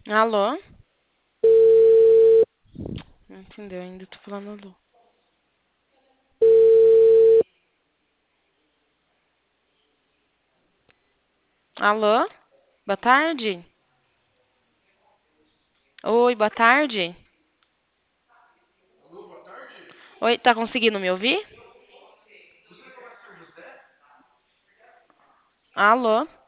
Alô? Não entendeu ainda, tô falando alô. Alô? Boa tarde? Oi, boa tarde? Oi, tá conseguindo me ouvir? Alô?